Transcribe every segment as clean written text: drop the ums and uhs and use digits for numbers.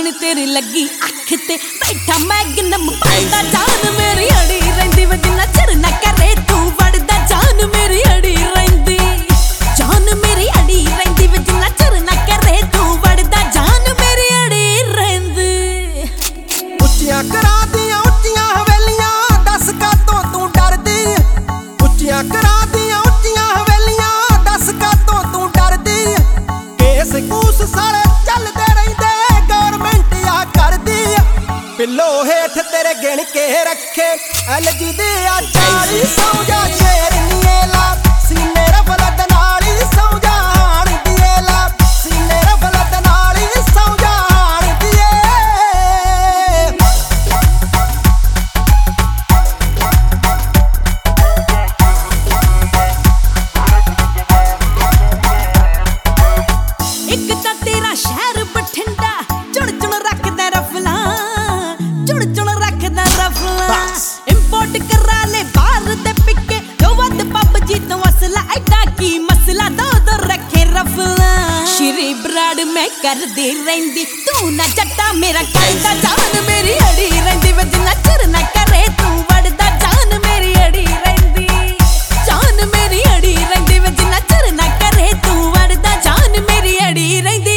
ਨੀ ਤੇਰੀ ਲੱਗੀ ਅੱਖ ਤੇ ਬੈਠਾ ਮੈਗਨਮ ਪਾਉਂਦਾ ਜਾਨ ਮੇਰੀ ਅੜੀ ਰਹਿੰਦੀ ਵੇ ਜਿੰਨਾ ਚਿਰ ਨਾ ਕਰੇ ਤੂੰ ਵੜਦਾ ਜਾਨ ਮੇਰੀ ਅੜੀ ਰਹਿੰਦੀ ਜਾਨ ਮੇਰੀ ਅੜੀ ਰਹਿੰਦੀ ਵੇ ਜਿੰਨਾ ਚਿਰ ਨਾ ਕਰੇ ਤੂੰ ਵੜਦਾ ਜਾਨ ਮੇਰੀ ਅੜੀ ਰਹਿੰਦੀ ਉੱਚੀਆਂ ਕਰਾਂ ਦੀਆਂ ਉੱਚੀਆਂ ਹਵੇਲੀਆਂ ਦੱਸ ਕਾਤੋਂ ਤੂੰ ਡਰਦੀ ਉੱਚੀਆਂ ਕਰਾਂ ਦੀਆਂ ਉੱਚੀਆਂ ਹਵੇਲੀਆਂ ਦੱਸ ਕਾਤੋਂ ਤੂੰ ਡਰਦੀ ਕੇਸ ਕੂਸ ਸਾਲੇ ਚੱਲਦੇ ਰਹਿੰਦੇ ਗੌਰਮੈਂਟ ਆ ਕਰਦੀ ਪਿੱਲੋ ਹੇਠ ਤੇਰੇ ਗਿਣ ਕੇ ਰੱਖੇ ਐਲਜੀ ਦੇ ਆ 40 ਸੌ ਜਾ ਸ਼ੇਰ ਨੀਏ ਲਾ ਸੀਨੇ ਰਫਲਤ ਨਾਲ ਹੀ ਸੌ ਜਾਣ ਦੀਏ ਲਾ ਸੀਨੇ ਰਫਲਤ ਨਾਲ ਹੀ ਸੌ ਜਾਣ ਦੀਏ ਇੱਕ ਤਾਂ ਤੇਰਾ ਸ਼ਹਿਰ ਬਠਿੰਡਾ ਚੁਣ ਚੁਣ ਰੱਖਦਾ ਰਫਲਾਂ ਚੁਣ ਚੁਣ ਰੱਖਦਾ ਰਫਲਾਂ ਇੰਪੋਰਟ ਕਰਾ ਲੈ ਬਾਹਰ ਦੇ ਪਿੱਕੇ ਜੋ ਵੱਧ ਪੱਬ ਜੀ ਤੋਂ ਅਸਲਾ ਐਡਾ ਕੀ ਮਸਲਾ ਦੋ ਰੱਖੇ ਰਫਲਾਂ ਸ਼੍ਰੀ ਬਰਾੜ ਮੈਂ ਕਰਦੀ ਰਹਿੰਦੀ ਤੂੰ ਨਾ ਜੱਟਾ ਮੇਰਾ ਕਰਦਾ ਜਾਨ ਮੇਰੀ ਅੜੀ ਰਹਿੰਦੀ ਵੇ ਜਿੰਨਾ ਚਿਰ ਨਾ ਕਰੇ ਤੂੰ ਵੜਦਾ ਜਾਨ ਮੇਰੀ ਅੜੀ ਰਹਿੰਦੀ ਜਾਨ ਮੇਰੀ ਅੜੀ ਰਹਿੰਦੀ ਵੇ ਜਿੰਨਾ ਚਿਰ ਨਾ ਕਰੇ ਤੂੰ ਵੜਦਾ ਜਾਨ ਮੇਰੀ ਅੜੀ ਰਹਿੰਦੀ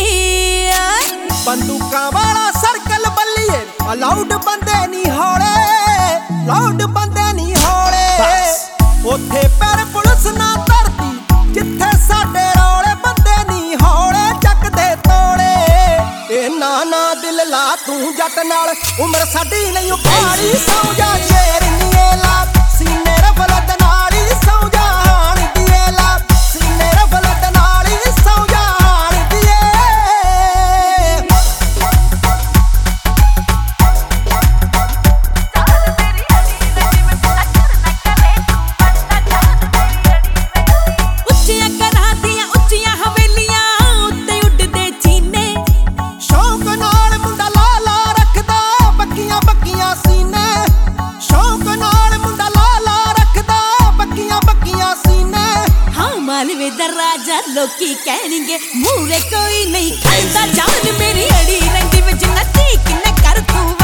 ਬੰਦੂਕਾਂ ਵਾਲਾ ਸਰਕਲ ਬੱਲੀਏ ਅਲਾਉਡ ਬੰਦੇ ਨਹੀਂ ਹੌਲੇ ਲਾਉਡ ਬੰਦੇ ਨਹੀਂ ਹੌਲੇ ਉੱਥੇ ਪੈਰ ਪੁਲਿਸ ਨਾ ਧਰਦੀ ਜਿੱਥੇ ਸਾਡੇ ਰੌਲੇ ਬੰਦੇ ਨਹੀਂ ਹੌਲੇ ਚੱਕਦੇ ਤੋੜੇ ਇਹਨਾਂ ਨਾ ਦਿਲ ਲਾ ਤੂੰ ਜੱਟ ਨਾਲ ਉਮਰ ਸਾਡੀ ਨਹੀਂ ਉਖਾੜੀ ਸੌ ਜਾ ਸ਼ੇਰ ਨੀਏ ਲਾ ਸੀਨੇ ਰਫਲਤ ਨਾਲ ਹੀ ਸੌ ਜਾਣ ਦੀਏ ਲਾ ਸੀਨੇ ਰਫਲਤ ਨਾਲ ਹੀ ਸੌ ਜਾਣ ਦੀਏ ਉੱਚੀਆਂ ਘਰਾਂ ਦੀਆਂ ਉੱਚੀਆਂ ਹਵੇਲੀਆਂ ਉੱਤੇ ਉੱਡਦੇ ਚੀਨੇ ਸ਼ੌਕ ਨਾਲ ਮੁੰਡਾ ਲਾ ਲਾ ਰੱਖਦਾ ਬੱਕੀਆਂ ਬੱਕੀਆਂ ਸੀਨੇ ਸ਼ੌਕ ਨਾਲ ਮੁੰਡਾ ਲਾ ਲਾ ਰੱਖਦਾ ਬੱਕੀਆਂ ਬੱਕੀਆਂ ਸੀਨੇ ਹਾਂ ਮਾਲਵੇ ਦਾ ਰਾਜਾ ਲੋਕੀ ਕਹਿਣਗੇ ਮੂਰੇ ਕੋਈ ਨਹੀਂ ਖਾਂਦਾ ਜਾਨ ਮੇਰੀ ਅੜੀ ਰਹਿੰਦੀ ਵੇ ਜਿੰਨਾ ਠੀਕ ਨਾ ਕਰ ਤੂੰ